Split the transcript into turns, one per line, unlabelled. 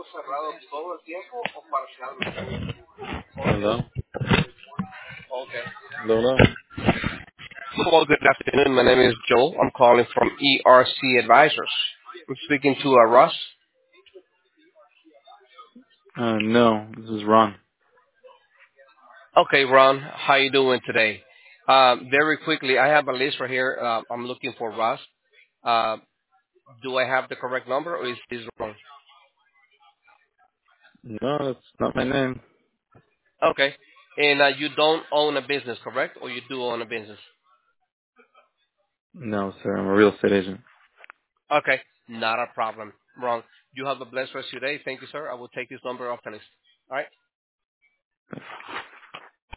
Hello? Hello?
Hello, good afternoon. My name is Joel. I'm calling from ERC Advisors. I'm speaking to Russ.
No, this is Ron.
Okay, Ron, how you doing today? Very quickly, I have a list right here. I'm looking for Russ. Uh, do I have the correct number or is this wrong?
No, that's not my name.
Okay. And you don't own a business, correct? Or you do own a business?
No, sir, I'm a real estate agent.
Okay, not a problem. Wrong. You have a blessed rest of your day. Thank you, sir. I will take this number off the list. All right?